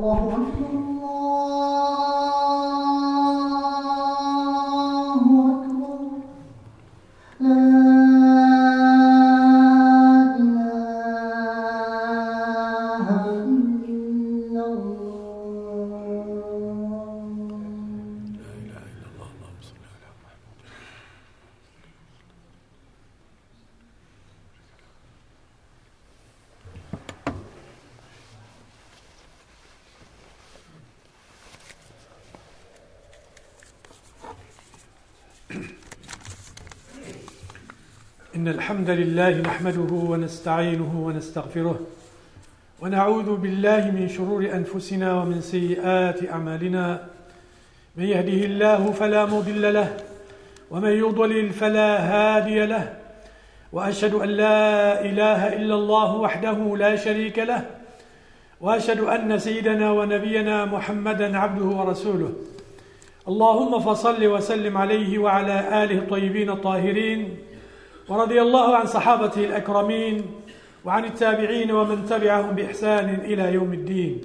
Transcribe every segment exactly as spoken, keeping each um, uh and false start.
إن الحمد لله نحمده ونستعينه ونستغفره ونعوذ بالله من شرور أنفسنا ومن سيئات أعمالنا. من يهده الله فلا مضل له ومن يضلل فلا هادي له، وأشهد أن لا إله إلا الله وحده لا شريك له، وأشهد أن سيدنا ونبينا محمدا عبده ورسوله. اللهم فصل وسلم عليه وعلى آله الطيبين الطاهرين، ورضي الله عن صحابته الأكرمين وعن التابعين ومن تبعهم بإحسان إلى يوم الدين.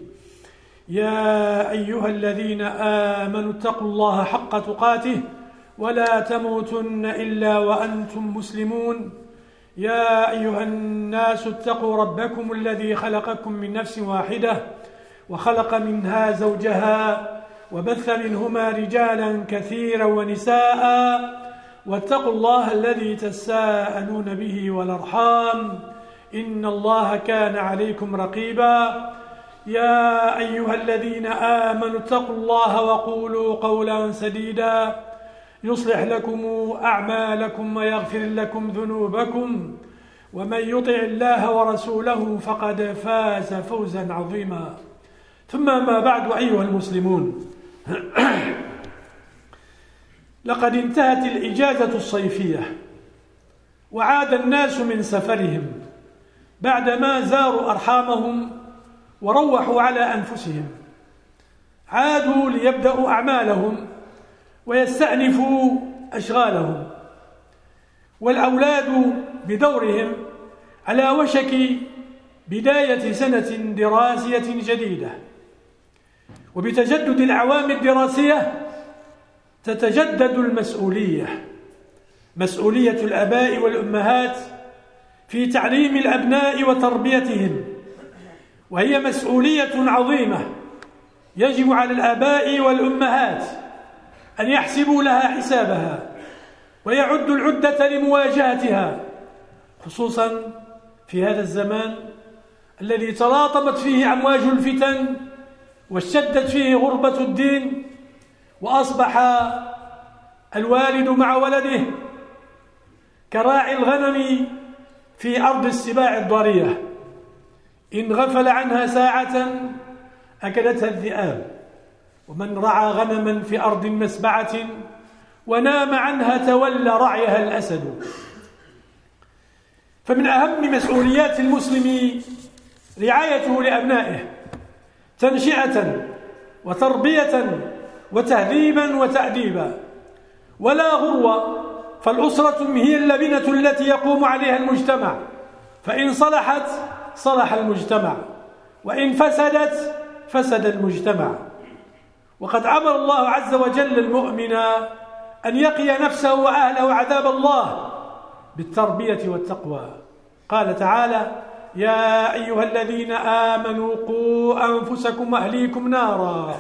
يا أيها الذين آمنوا اتقوا الله حق تقاته ولا تموتن إلا وأنتم مسلمون. يا أيها الناس اتقوا ربكم الذي خلقكم من نفس واحدة وخلق منها زوجها وبث منهما رجالا كثيرا ونساء، واتقوا الله الذي تساءلون به والأرحام إن الله كان عليكم رقيبا. يا أيها الذين آمنوا اتقوا الله وقولوا قولا سديدا يصلح لكم أعمالكم ويغفر لكم ذنوبكم، ومن يطع الله ورسوله فقد فاز فوزا عظيما. ثم ما بعد أيها المسلمون، لقد انتهت الإجازة الصيفية وعاد الناس من سفرهم بعدما زاروا أرحامهم وروحوا على أنفسهم. عادوا ليبدأوا أعمالهم ويستأنفوا أشغالهم، والأولاد بدورهم على وشك بداية سنة دراسية جديدة. وبتجدد الأعوام الدراسية تتجدد المسؤولية، مسؤولية الآباء والأمهات في تعليم الأبناء وتربيتهم، وهي مسؤولية عظيمة يجب على الآباء والأمهات أن يحسبوا لها حسابها ويعدوا العدة لمواجهتها، خصوصا في هذا الزمان الذي تلاطمت فيه أمواج الفتن واشتدت فيه غربة الدين، وأصبح الوالد مع ولده كراعي الغنم في أرض السباع الضارية، إن غفل عنها ساعة أكلتها الذئاب، ومن رعى غنما في أرض مسبعة ونام عنها تولى رعيها الأسد. فمن أهم مسؤوليات المسلم رعايته لأبنائه تنشئة وتربية وتهذيبا وتأديبا، ولا غرو، فالأسرة هي اللبنة التي يقوم عليها المجتمع، فإن صلحت صلح المجتمع، وإن فسدت فسد المجتمع. وقد أمر الله عز وجل المؤمن أن يقي نفسه وأهله عذاب الله بالتربية والتقوى. قال تعالى: يا أيها الذين آمنوا قوا أنفسكم وأهليكم نارا.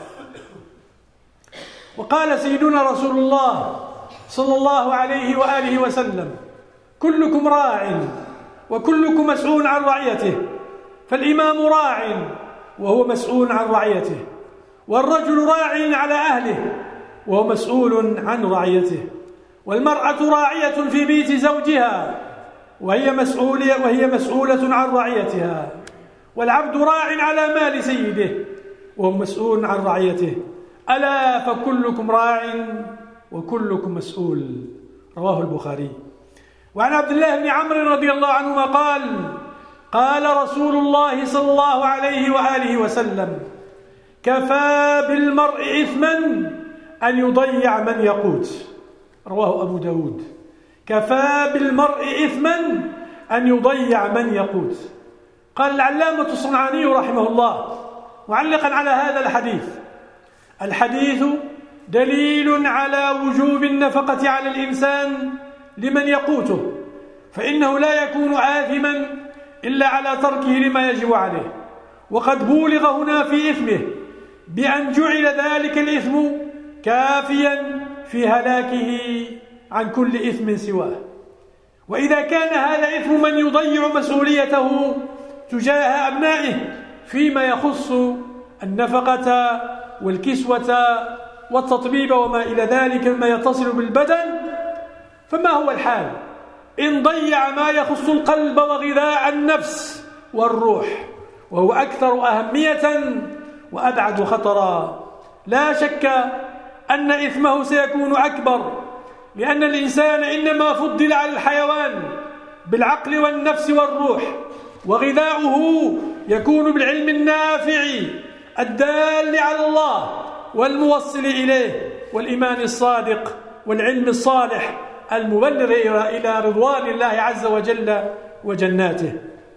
وقال سيدنا رسول الله صلى الله عليه وآله وسلم: كلكم راع وكلكم مسؤول عن رعيته، فالإمام راع وهو مسؤول عن رعيته، والرجل راع على أهله وهو مسؤول عن رعيته، والمرأة راعية في بيت زوجها وهي مسؤولة وهي مسؤولة عن رعيتها، والعبد راع على مال سيده وهو مسؤول عن رعيته. ألا فكلكم راع وكلكم مسؤول. رواه البخاري. وعن عبد الله بن عمرو رضي الله عنهما قال: قال رسول الله صلى الله عليه وآله وسلم: كفى بالمرء إثما أن يضيع من يقوت. رواه أبو داود. كفى بالمرء إثما أن يضيع من يقوت. قال العلامة الصنعاني رحمه الله: معلقا على هذا الحديث: الحديث دليل على وجوب النفقة على الإنسان لمن يقوته، فإنه لا يكون آثما إلا على تركه لما يجب عليه، وقد بولغ هنا في إثمه بأن جعل ذلك الإثم كافيا في هلاكه عن كل إثم سواه. وإذا كان هذا إثم من يضيع مسؤوليته تجاه أبنائه فيما يخص النفقة والكسوة والتطبيب وما إلى ذلك مما يتصل بالبدن، فما هو الحال إن ضيع ما يخص القلب وغذاء النفس والروح، وهو أكثر أهمية وأبعد خطرا؟ لا شك أن إثمه سيكون أكبر، لأن الإنسان إنما فضل على الحيوان بالعقل والنفس والروح، وغذاؤه يكون بالعلم النافع الدال على الله والموصل إليه، والإيمان الصادق والعلم الصالح المبلغ إلى رضوان الله عز وجل وجناته.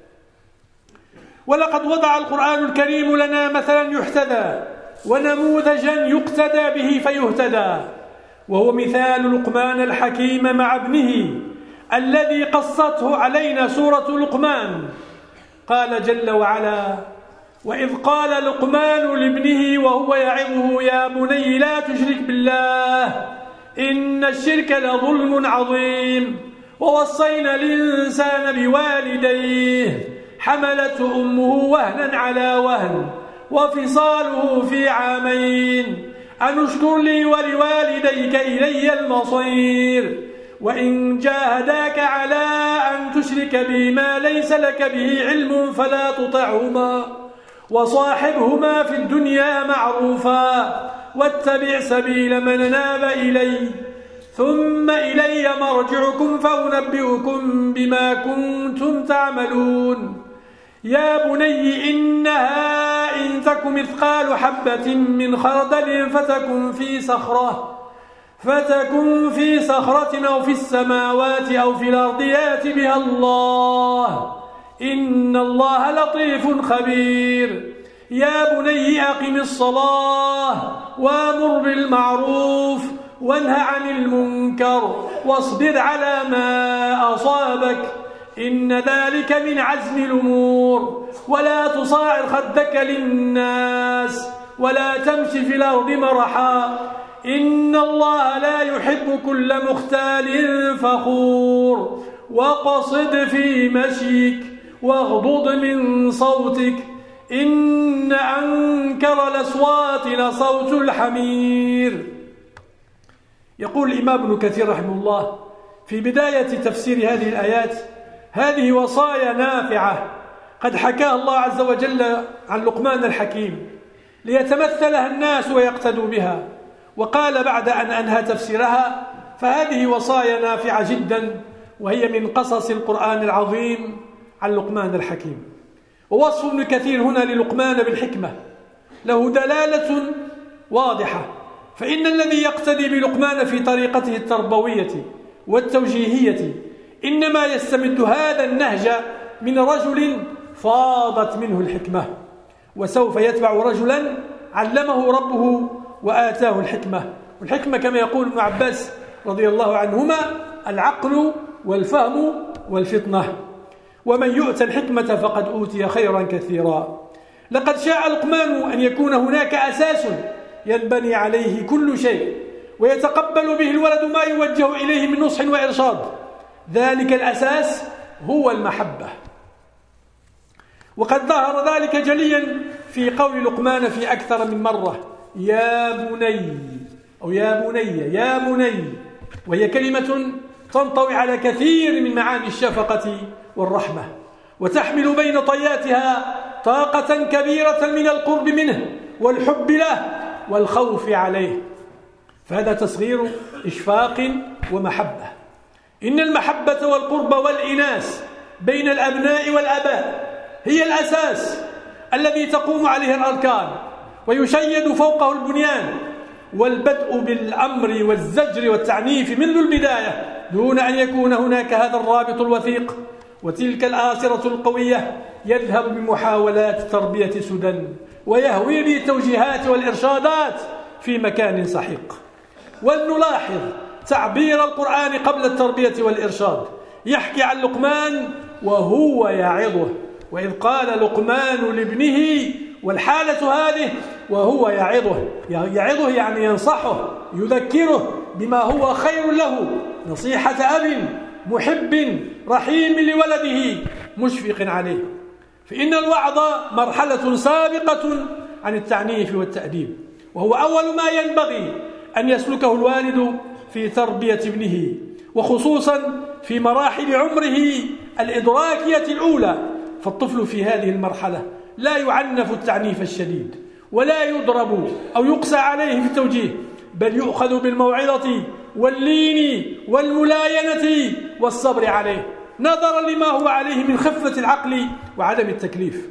ولقد وضع القرآن الكريم لنا مثلا يحتذى ونموذجا يقتدى به فيهتدى، وهو مثال لقمان الحكيم مع ابنه الذي قصته علينا سورة لقمان. قال جل وعلا: وإذ قال لقمان لابنه وهو يعظه يا بني لا تشرك بالله إن الشرك لظلم عظيم ووصينا الإنسان بوالديه حملته أمه وهنا على وهن وفصاله في عامين أن اشكر لي ولوالديك إلي المصير وإن جاهداك على أن تشرك بي ما ليس لك به علم فلا تطعهما وصاحبهما في الدنيا معروفا واتبع سبيل من أناب إلي ثم إلي مرجعكم فأنبئكم بما كنتم تعملون. يا بني إنها إن تك مثقال حبة من خردل فتكن في صخرة فتكن في صخرة أو في السماوات أو في الأرض يأت بها الله إن الله لطيف خبير. يا بني أقم الصلاة وأمر بالمعروف وانه عن المنكر واصبر على ما أصابك إن ذلك من عزم الأمور ولا تصاعر خدك للناس ولا تمشي في الأرض مرحا إن الله لا يحب كل مختال فخور وقصد في مشيك واغضض من صوتك إن أنكر الأصوات لصوت الحمير. يقول الإمام ابن كثير رحمه الله في بداية تفسير هذه الآيات: هذه وصايا نافعة قد حكاها الله عز وجل عن لقمان الحكيم ليتمثلها الناس ويقتدوا بها. وقال بعد أن أنهى تفسيرها: فهذه وصايا نافعة جدا وهي من قصص القرآن العظيم عن لقمان الحكيم. ووصف ابن كثير هنا للقمان بالحكمة له دلالة واضحة، فإن الذي يقتدي بلقمان في طريقته التربوية والتوجيهية إنما يستمد هذا النهج من رجل فاضت منه الحكمة، وسوف يتبع رجلا علمه ربه وآتاه الحكمة. والحكمة كما يقول ابن عباس رضي الله عنهما العقل والفهم والفطنة، ومن يؤتى الحكمة فقد أوتي خيرا كثيرا. لقد شاء لقمان أن يكون هناك أساس ينبني عليه كل شيء ويتقبل به الولد ما يوجه إليه من نصح وإرشاد. ذلك الأساس هو المحبة، وقد ظهر ذلك جليا في قول لقمان في أكثر من مرة: يا بني أو يا بني يا بني، وهي كلمة تنطوي على كثير من معاني الشفقة والرحمة، وتحمل بين طياتها طاقة كبيرة من القرب منه والحب له والخوف عليه، فهذا تصغير إشفاق ومحبة. إن المحبة والقرب والإناس بين الأبناء والآباء هي الأساس الذي تقوم عليه الأركان ويشيد فوقه البنيان، والبدء بالأمر والزجر والتعنيف منذ البداية دون أن يكون هناك هذا الرابط الوثيق وتلك الآثرة القوية يذهب بمحاولات تربية سدى ويهوي بالتوجيهات والإرشادات في مكان سحيق. ولنلاحظ تعبير القرآن قبل التربية والإرشاد، يحكي عن لقمان وهو يعظه، وإذ قال لقمان لابنه، والحالة هذه وهو يعظه. يعظه يعني ينصحه، يذكره بما هو خير له، نصيحة أب محب رحيم لولده مشفق عليه. فإن الوعظ مرحلة سابقة عن التعنيف والتأديب، وهو أول ما ينبغي أن يسلكه الوالد في تربية ابنه، وخصوصا في مراحل عمره الإدراكية الأولى. فالطفل في هذه المرحلة لا يعنف التعنيف الشديد، ولا يضرب أو يقسى عليه في التوجيه، بل يؤخذ بالموعظة واللين والملاينة والصبر عليه، نظرا لما هو عليه من خفة العقل وعدم التكليف.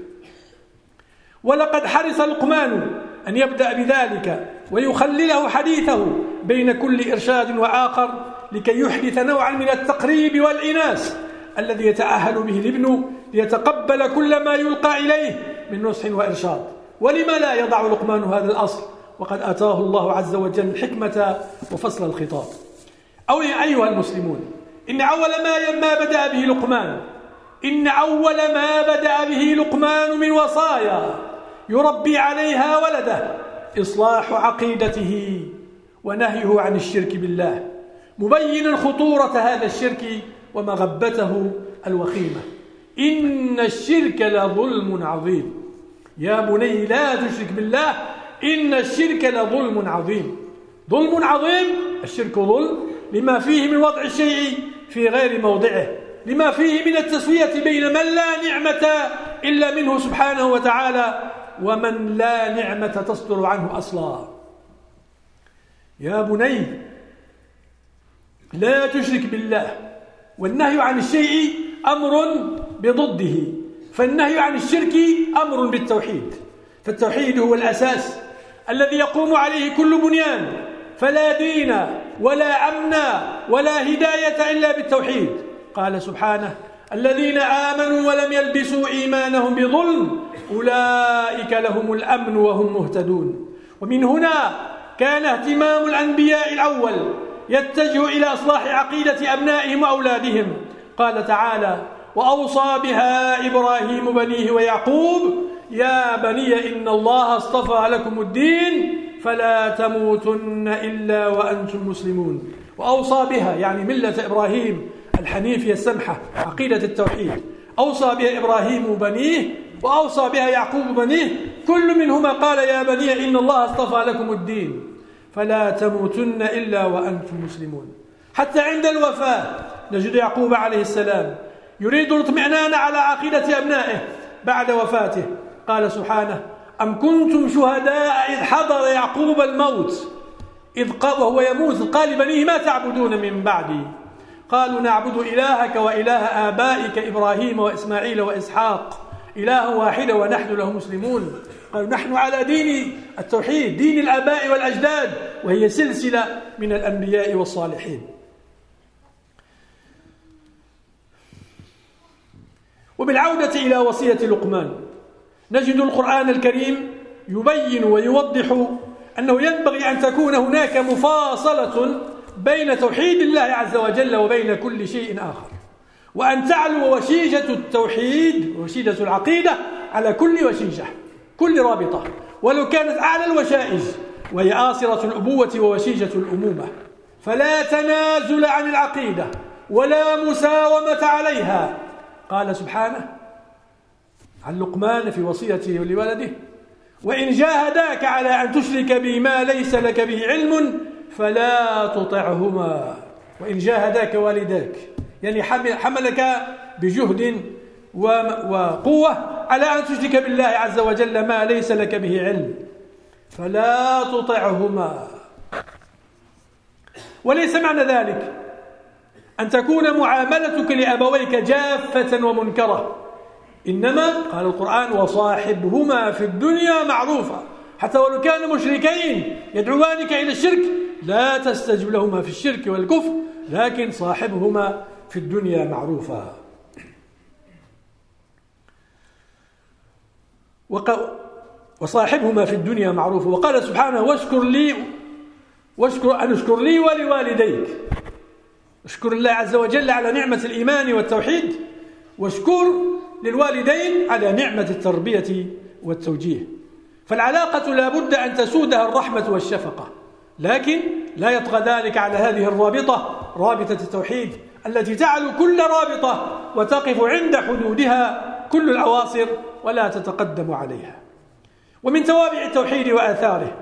ولقد حرص لقمان أن يبدأ بذلك ويخلله حديثه بين كل إرشاد وآخر، لكي يحدث نوعا من التقريب والإناس الذي يتأهل به الابن ليتقبل كل ما يلقى إليه من نصح وإرشاد. ولما لا يضع لقمان هذا الأصل وقد أتاه الله عز وجل الحكمة وفصل الخطاب؟ أو أيها المسلمون، إن أول ما ما بدأ به لقمان إن أول ما بدأ به لقمان من وصايا يربي عليها ولده إصلاح عقيدته ونهيه عن الشرك بالله، مبينا خطورة هذا الشرك ومغبته الوخيمة. إن الشرك لظلم عظيم، يا بني لا تشرك بالله إن الشرك لظلم عظيم. ظلم عظيم، الشرك ظلم لما فيه من وضع الشيء في غير موضعه، لما فيه من التسوية بين من لا نعمة إلا منه سبحانه وتعالى ومن لا نعمة تصدر عنه أصلا. يا بني لا تشرك بالله، والنهي عن الشيء أمر بضده، فالنهي عن الشرك أمر بالتوحيد، فالتوحيد هو الأساس الذي يقوم عليه كل بنيان، فلا دين ولا أمن ولا هداية إلا بالتوحيد. قال سبحانه: الذين آمنوا ولم يلبسوا إيمانهم بظلم أولئك لهم الأمن وهم مهتدون. ومن هنا كان اهتمام الأنبياء الأول يتجه إلى إصلاح عقيدة أبنائهم وأولادهم. قال تعالى: وأوصى بها إبراهيم بنيه ويعقوب يا بني إن الله اصطفى لكم الدين فلا تموتن إلا وأنتم مسلمون. وأوصى بها يعني ملة إبراهيم الحنيفية السمحة، عقيدة التوحيد، أوصى بها إبراهيم بنيه وأوصى بها يعقوب بنيه، كل منهما قال يا بني إن الله اصطفى لكم الدين فلا تموتن إلا وأنتم مسلمون. حتى عند الوفاة نجد يعقوب عليه السلام يريد الاطمئنان على عقيدة أبنائه بعد وفاته. قال سبحانه: أم كنتم شهداء إذ حضر يعقوب الموت إذ وهو يموت قال بنيه ما تعبدون من بعدي قالوا نعبد إلهك وإله آبائك إبراهيم وإسماعيل وإسحاق إله واحد ونحن له مسلمون. قالوا نحن على دين التوحيد، دين الآباء والأجداد، وهي سلسلة من الأنبياء والصالحين. وبالعودة إلى وصية لقمان نجد القرآن الكريم يبين ويوضح أنه ينبغي أن تكون هناك مفاصلة بين توحيد الله عز وجل وبين كل شيء آخر، وأن تعلو وشيجة التوحيد وشيجة العقيدة على كل وشيجة، كل رابطة، ولو كانت أعلى الوشائج، وهي آصرة الأبوة ووشيجة الأمومة. فلا تنازل عن العقيدة ولا مساومة عليها. قال سبحانه عن لقمان في وصيته لولده: وإن جاهداك على أن تشرك بي ما ليس لك به علم فلا تطعهما. وإن جاهداك والداك يعني حملك بجهد وقوة على أن تشرك بالله عز وجل ما ليس لك به علم فلا تطعهما. وليس معنى ذلك أن تكون معاملتك لأبويك جافة ومنكرة، إنما قال القرآن: وصاحبهما في الدنيا معروفا. حتى ولو كانوا مشركين يدعوانك إلى الشرك لا تستجب لهما في الشرك والكفر، لكن صاحبهما في الدنيا معروفا. وصاحبهما في الدنيا معروفا. وقال سبحانه واشكر لي واشكر أن اشكر لي ولوالديك. اشكر الله عز وجل على نعمة الإيمان والتوحيد، واشكر للوالدين على نعمة التربية والتوجيه. فالعلاقة لا بد أن تسودها الرحمة والشفقة، لكن لا يطغى ذلك على هذه الرابطة، رابطة التوحيد التي تعلو كل رابطة وتقف عند حدودها كل العواصر ولا تتقدم عليها. ومن توابع التوحيد وآثاره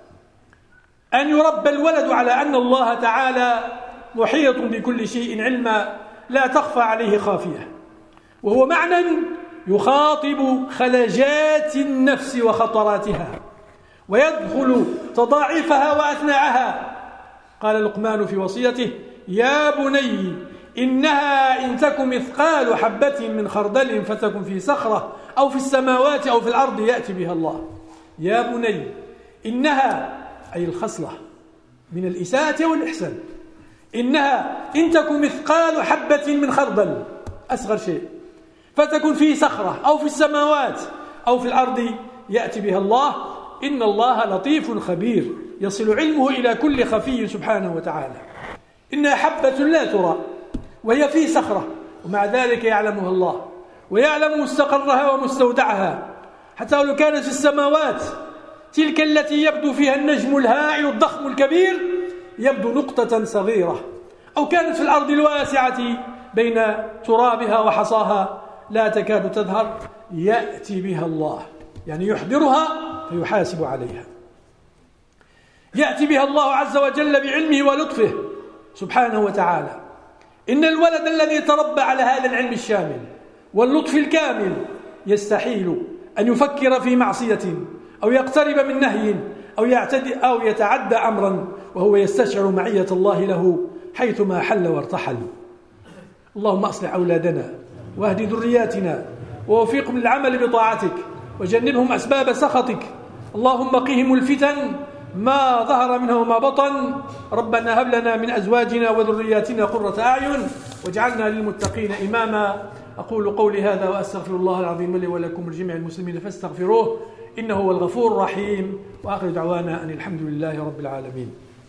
أن يربى الولد على أن الله تعالى محيط بكل شيء علما لا تخفى عليه خافية، وهو معنى يخاطب خلجات النفس وخطراتها ويدخل تضاعفها وأثناءها. قال لقمان في وصيته: يا بني إنها إن تك مثقال حبة من خردل فتكن في صخرة أو في السماوات أو في الأرض يأتي بها الله. يا بني إنها أي الخصلة من الإساءة والإحسان، إنها إن تك مثقال حبة من خردل أصغر شيء فتكن في صخرة أو في السماوات أو في الأرض يأتي بها الله. إن الله لطيف خبير يصل علمه إلى كل خفي سبحانه وتعالى. إنها حبة لا ترى وهي في صخرة ومع ذلك يعلمها الله، ويعلم مستقرها ومستودعها، حتى لو كانت في السماوات تلك التي يبدو فيها النجم الهائل الضخم الكبير يبدو نقطة صغيرة، أو كانت في الأرض الواسعة بين ترابها وحصاها لا تكاد تظهر يأتي بها الله، يعني يحضرها فيحاسب عليها. يأتي بها الله عز وجل بعلمه ولطفه سبحانه وتعالى. إن الولد الذي تربى على هذا العلم الشامل واللطف الكامل يستحيل أن يفكر في معصية أو يقترب من نهي أو يعتدي أو يتعدى أمرا وهو يستشعر معية الله له حيثما حل وارتحل. اللهم أصلح أولادنا واهد ذرياتنا ووفقهم للعمل بطاعتك وجنبهم أسباب سخطك. اللهم قهم الفتن ما ظهر منه وما بطن. ربنا هب لنا من أزواجنا وذرياتنا قرة أعين واجعلنا للمتقين إماما. أقول قولي هذا وأستغفر الله العظيم لي ولكم ولجميع المسلمين فاستغفروه إنه هو الغفور الرحيم. وآخر دعوانا أن الحمد لله رب العالمين.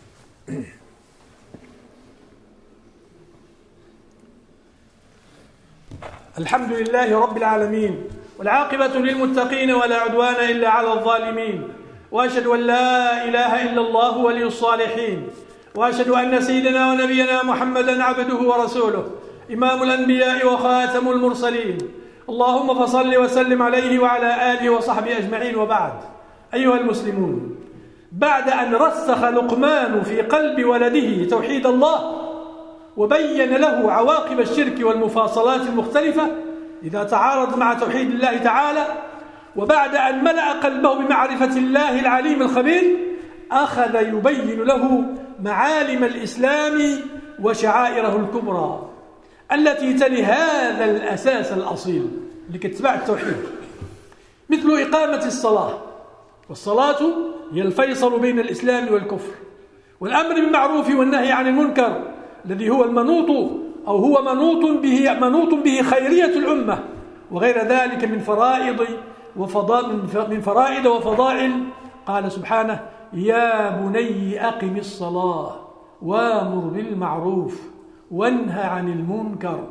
الحمد لله رب العالمين، والعاقبة للمتقين ولا عدوان إلا على الظالمين، وأشهد أن لا إله إلا الله ولي الصالحين، وأشهد أن سيدنا ونبينا محمدا عبده ورسوله إمام الأنبياء وخاتم المرسلين. اللهم فصل وسلم عليه وعلى آله وصحبه أجمعين. وبعد، أيها المسلمون، بعد أن رسخ لقمان في قلب ولده توحيد الله وبين له عواقب الشرك والمفاصلات المختلفة إذا تعارض مع توحيد الله تعالى، وبعد أن ملأ قلبه بمعرفة الله العليم الخبير، أخذ يبين له معالم الإسلام وشعائره الكبرى التي تلي هذا الأساس الأصيل لكتباع التوحيد، مثل إقامة الصلاة. والصلاة هي الفيصل بين الإسلام والكفر، والأمر بالمعروف والنهي عن المنكر الذي هو المنوط أو هو منوط به منوط به خيرية الأمة، وغير ذلك من فرائض وفضائل من فرائض وفضائل. قال سبحانه: يا بني أقم الصلاة وامر بالمعروف وانهى عن المنكر.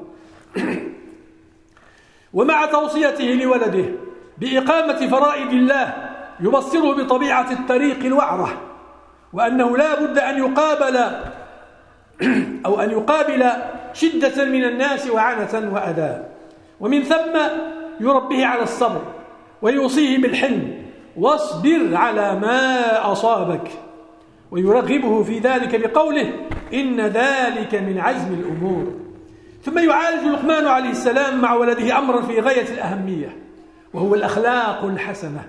ومع توصيته لولده بإقامة فرائض الله يبصره بطبيعة الطريق الوعرة، وأنه لا بد أن يقابل أو أن يقابل شدة من الناس وعنة وأذى، ومن ثم يربيه على الصبر ويوصيه بالحلم: واصبر على ما أصابك، ويرغبه في ذلك بقوله: إن ذلك من عزم الأمور. ثم يعالج لقمان عليه السلام مع ولده أمرا في غاية الأهمية، وهو الأخلاق الحسنة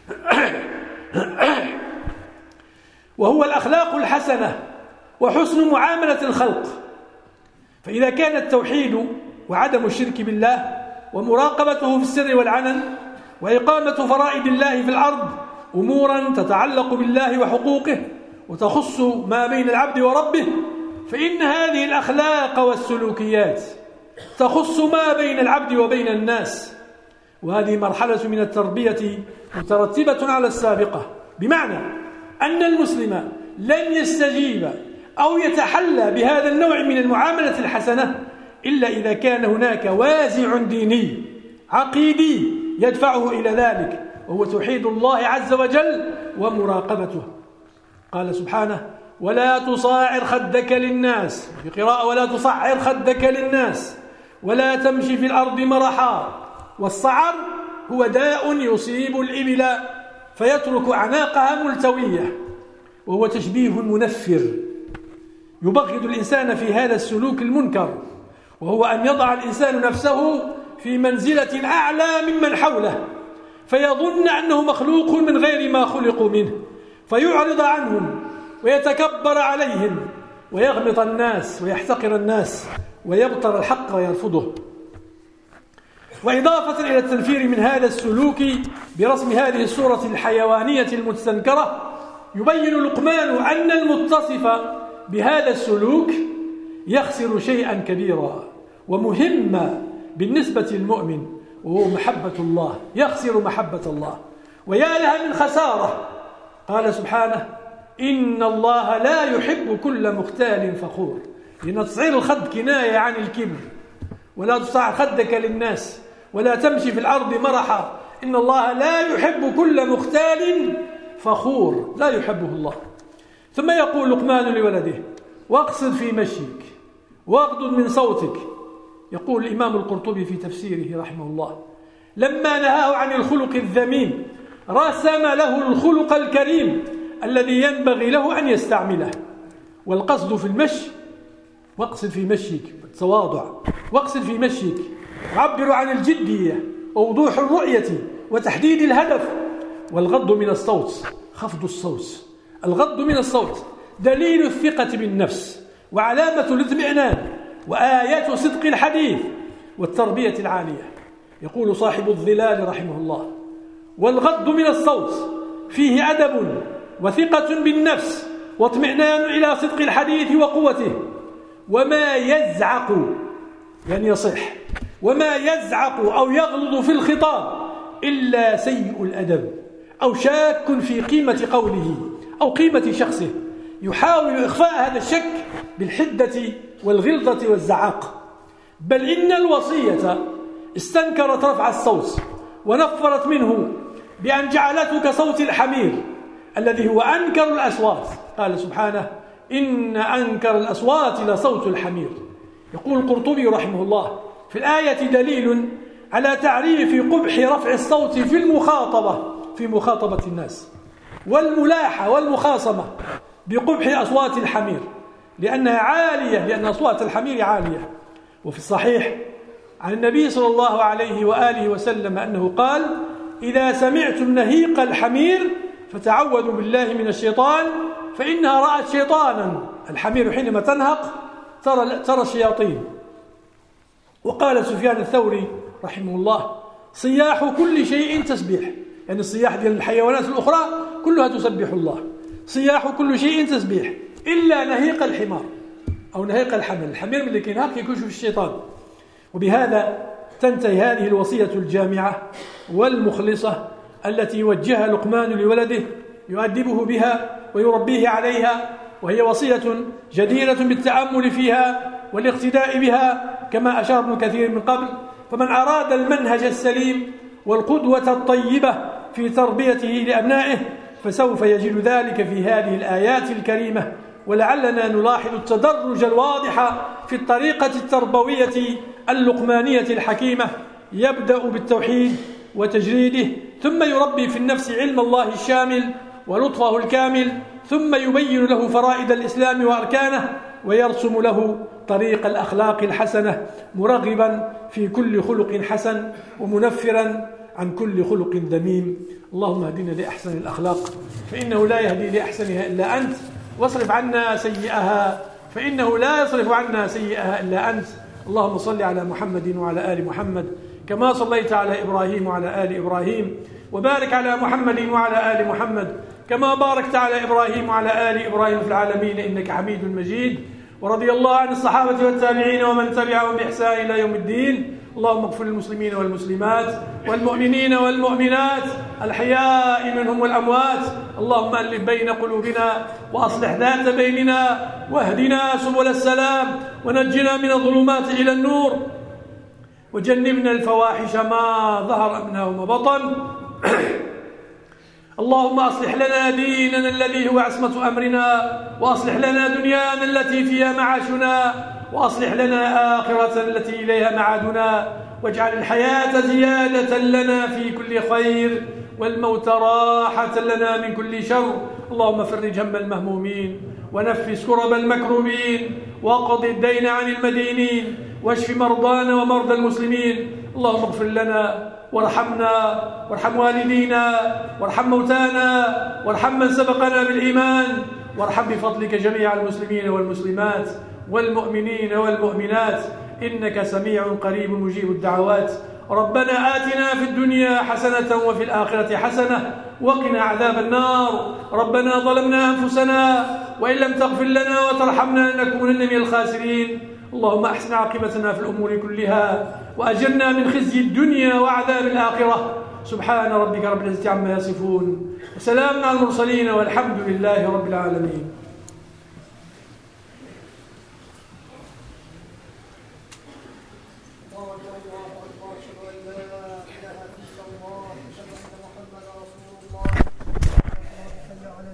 وهو الأخلاق الحسنة وحسن معاملة الخلق. فإذا كان التوحيد وعدم الشرك بالله ومراقبته في السر والعلن وإقامة فرائض الله في الأرض أمورا تتعلق بالله وحقوقه وتخص ما بين العبد وربه، فإن هذه الأخلاق والسلوكيات تخص ما بين العبد وبين الناس، وهذه مرحلة من التربية مترتبة على السابقة، بمعنى أن المسلم لن يستجيب أو يتحلى بهذا النوع من المعاملة الحسنة إلا إذا كان هناك وازع ديني عقيدي يدفعه إلى ذلك، وهو توحيد الله عز وجل ومراقبته. قال سبحانه: ولا تصاعر خدك للناس، في قراءة: ولا تصعر خدك للناس ولا تمشي في الأرض مرحا. والصعر هو داء يصيب الإبل فيترك أعناقها ملتوية، وهو تشبيه منفر يبغض الإنسان في هذا السلوك المنكر، وهو أن يضع الإنسان نفسه في منزلة أعلى ممن حوله فيظن أنه مخلوق من غير ما خلقوا منه، فيعرض عنهم ويتكبر عليهم ويغمط الناس ويحتقر الناس ويبطر الحق ويرفضه. وإضافة إلى التنفير من هذا السلوك برسم هذه الصورة الحيوانية المستنكرة، يبين لقمان أن المتصف بهذا السلوك يخسر شيئا كبيرا ومهما بالنسبة للمؤمن، وهو محبة الله. يخسر محبة الله، ويا لها من خسارة. قال سبحانه: إن الله لا يحب كل مختال فخور، لأن تصعير الخد كناية عن الكبر. ولا تصعر خدك للناس ولا تمشي في الأرض مرحا، إن الله لا يحب كل مختال فخور، لا يحبه الله. ثم يقول لقمان لولده: واقصد في مشيك واغضض من صوتك. يقول الإمام القرطبي في تفسيره رحمه الله: لما نهاه عن الخلق الذميم رسم له الخلق الكريم الذي ينبغي له أن يستعمله. والقصد في المشي، واقصد في مشيك التواضع، واقصد في مشيك عبر عن الجدية ووضوح الرؤية وتحديد الهدف. والغض من الصوت، خفض الصوت، الغض من الصوت دليل الثقة بالنفس وعلامة الاطمئنان وآية صدق الحديث والتربية العالية. يقول صاحب الظلال رحمه الله: والغض من الصوت فيه أدب وثقة بالنفس واطمئنان إلى صدق الحديث وقوته. وما يزعق يعني يصح، وما يزعق أو يغلظ في الخطاب إلا سيء الأدب أو شاك في قيمة قوله أو قيمة شخصه، يحاول إخفاء هذا الشك بالحدة والغلظة والزعاق. بل إن الوصية استنكرت رفع الصوت ونفرت منه بأن جعلته كصوت الحمير الذي هو أنكر الأصوات. قال سبحانه: إن أنكر الأصوات لصوت الحمير. يقول القرطبي رحمه الله: في الآية دليل على تعريف قبح رفع الصوت في المخاطبة في مخاطبة الناس، والملاحة والمخاصمة بقبح أصوات الحمير لأنها عالية، لأن أصوات الحمير عالية. وفي الصحيح عن النبي صلى الله عليه وآله وسلم أنه قال: إذا سمعتم نهيق الحمير فتعوذوا بالله من الشيطان فإنها رأت شيطانا. الحمير حينما تنهق ترى, ترى الشياطين. وقال سفيان الثوري رحمه الله: صياح كل شيء تسبيح، يعني الصياح ديال الحيوانات الأخرى كلها تسبح الله. صياح كل شيء تسبيح إلا نهيق الحمار أو نهيق الحمل. الحمير من اللي كينهق يكشف الشيطان. وبهذا تنتهي هذه الوصية الجامعة والمخلصة التي وجهها لقمان لولده يؤدبه بها ويربيه عليها، وهي وصية جديرة بالتأمل فيها والاقتداء بها كما أشار ابن كثير من قبل. فمن أراد المنهج السليم والقدوة الطيبة في تربيته لأبنائه فسوف يجد ذلك في هذه الآيات الكريمة. ولعلنا نلاحظ التدرج الواضح في الطريقة التربوية اللقمانية الحكيمة، يبدأ بالتوحيد وتجريده، ثم يربي في النفس علم الله الشامل ولطفه الكامل، ثم يبين له فرائض الإسلام وأركانه، ويرسم له طريق الأخلاق الحسنة، مرغبا في كل خلق حسن ومنفرا عن كل خلق ذميم. اللهم اهدنا لأحسن الأخلاق فإنه لا يهدي لأحسنها إلا أنت، واصرف عنا سيئها فإنه لا يصرف عنا سيئها إلا أنت. اللهم صل على محمد وعلى آل محمد كما صليت على إبراهيم وعلى آل إبراهيم، وبارك على محمد وعلى آل محمد كما باركت على إبراهيم وعلى آل إبراهيم في العالمين إنك حميد مجيد. ورضي الله عن الصحابة والتابعين ومن تبعهم بإحسان إلى يوم الدين، اللهم اغفر للمسلمين والمسلمات والمؤمنين والمؤمنات الأحياء منهم والأموات. اللهم ألف بين قلوبنا وأصلح ذات بيننا واهدنا سبل السلام ونجنا من الظلمات إلى النور وجنبنا الفواحش ما ظهر منها وما بطن. اللهم أصلح لنا ديننا الذي هو عصمة أمرنا، وأصلح لنا دنيانا التي فيها معاشنا، وأصلح لنا آخرة التي إليها معادنا، واجعل الحياة زيادة لنا في كل خير والموت راحة لنا من كل شر. اللهم فرج هم المهمومين ونفس كرب المكروبين واقض الدين عن المدينين واشف مرضانا ومرضى المسلمين. اللهم اغفر لنا وارحمنا وارحم والدينا وارحم موتانا وارحم من سبقنا بالإيمان، وارحم بفضلك جميع المسلمين والمسلمات والمؤمنين والمؤمنات إنك سميع قريب مجيب الدعوات. ربنا آتنا في الدنيا حسنة وفي الآخرة حسنة وقنا عذاب النار. ربنا ظلمنا أنفسنا وإن لم تغفر لنا وترحمنا لنكونن من الخاسرين. اللهم أحسن عاقبتنا في الأمور كلها وأجرنا من خزي الدنيا وعذاب الآخرة. سبحان ربك رب العزة عما يصفون وسلام على المرسلين والحمد لله رب العالمين. الله أكبر الله أكبر أشهد أن لا إله إلا الله.